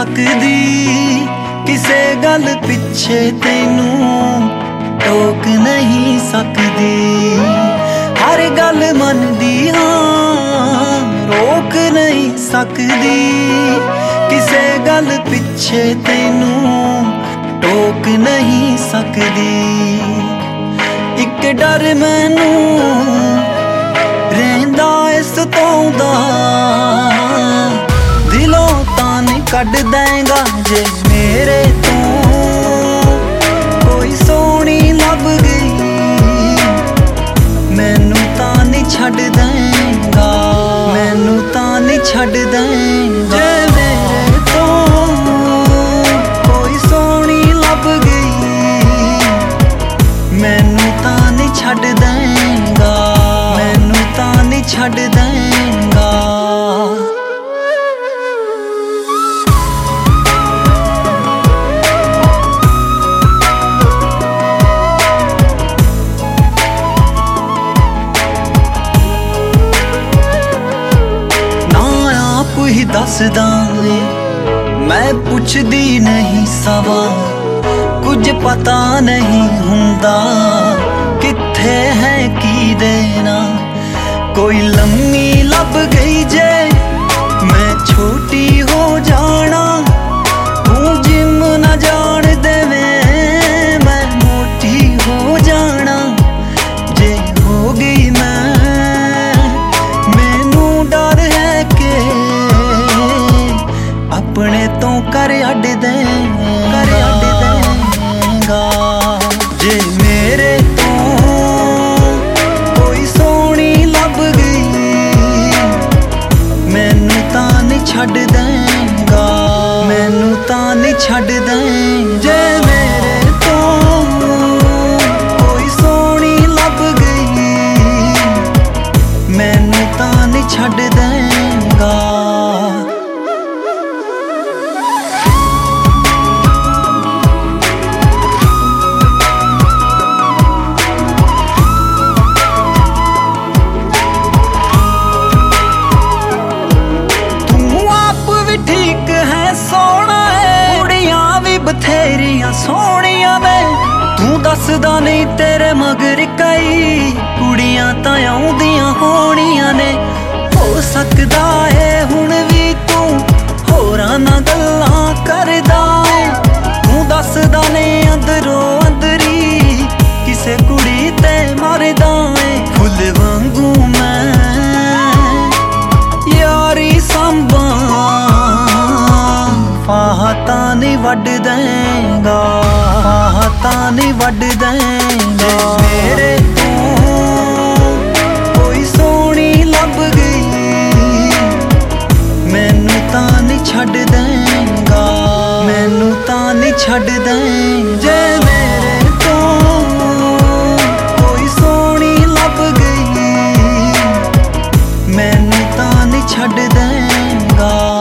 सकदी किसे गल पिछे तैनू टोक नहीं सकदी। हर गल मनदी हाँ रोक नहीं सकदी किसे गल पिछे तैनू टोक नहीं सकदी। इक डर मैनू रहिंदा इस तों दा दिलों तां नहीं कढ देंगा जे मेरे तो कोई सोहनी लभ गई मैनू तां नहीं छड्ड देंगा मैनू तां नहीं छड्ड देंगा। जे मेरे तो कोई सोहनी लभ गई मैनू तां नहीं छड्ड देंगा मैनू तां नहीं छड्ड देंगा। ही दसदा मैं पुछदी नहीं सवाल कुछ पता नहीं हुंदा कित्थे है की देना। कोई लम्मी लभ गई जे मैं छोटी हो जाना तू जिम न जान देवे मैं मोटी हो जाना। जे हो गई मैं मैनू डर है के अपने तो कर अड्ड देंगा। जे मेरे तो कोई सोहनी लभ गई मैनू तां नहीं छड्ड देंगा मैनू तां नहीं छड्ड देंगा। जे मेरे तो कोई सोहनी लभ गई मैनू तां नहीं छड्ड देंगा। बथेरियां सोहनियां ने तू दसदा नहीं तेरे मगर कई कुड़ियां तां आउंदियां होनियां ने। हो सकदा है हुण भी तू होरां नाल गल्लां करदा है तू दसदा नहीं अंदरों अंदरी किसे कुड़ी ते मरदा है। फुल वांगू मैं यारी संभां फाह तां नहीं वड्ड देंगा फाह तां नहीं वड्ड देंगा। मेरे तो कोई सोहनी लभ गई मैनू तां नहीं छड्ड देंगा मैनू तां नहीं छड्ड देंगा। जे मेरे तो कोई सोहनी लभ गई मैनू तां नहीं छड्ड देंगा।